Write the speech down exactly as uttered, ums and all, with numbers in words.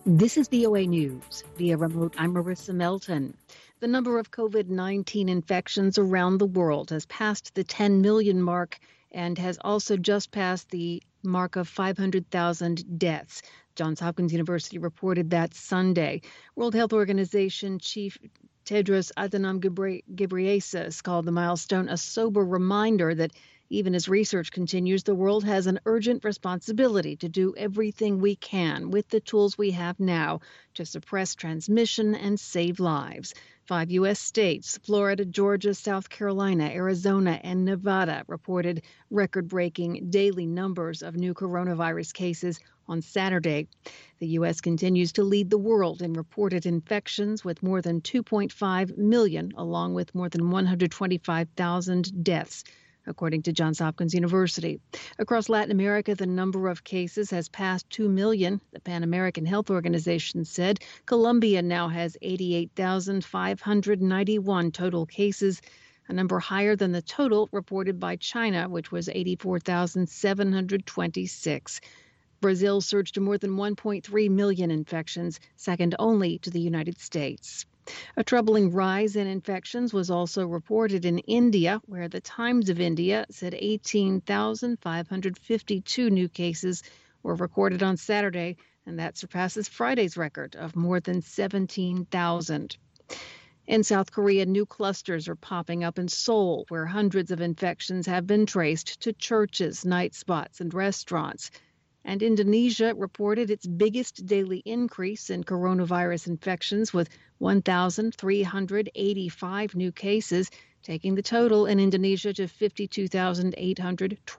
This is V O A News. Via remote, I'm Marissa Melton. The number of COVID nineteen infections around the world has passed the ten million mark and has also just passed the mark of five hundred thousand deaths. Johns Hopkins University reported that Sunday. World Health Organization Chief Tedros Adhanom Ghebreyesus called the milestone a sober reminder that even as research continues, the world has an urgent responsibility to do everything we can with the tools we have now to suppress transmission and save lives. Five U S states, Florida, Georgia, South Carolina, Arizona, and Nevada, reported record-breaking daily numbers of new coronavirus cases on Saturday. The U S continues to lead the world in reported infections with more than two point five million, along with more than one hundred twenty-five thousand deaths, according to Johns Hopkins University. Across Latin America, the number of cases has passed two million. The Pan American Health Organization said Colombia now has eighty-eight thousand five hundred ninety-one total cases, a number higher than the total reported by China, which was eighty-four thousand seven hundred twenty-six. Brazil surged to more than one point three million infections, second only to the United States. A troubling rise in infections was also reported in India, where the Times of India said eighteen thousand five hundred fifty-two new cases were recorded on Saturday, and that surpasses Friday's record of more than seventeen thousand. In South Korea, new clusters are popping up in Seoul, where hundreds of infections have been traced to churches, night spots, and restaurants. And Indonesia reported its biggest daily increase in coronavirus infections with one thousand three hundred eighty-five new cases, taking the total in Indonesia to fifty-two thousand eight hundred twenty.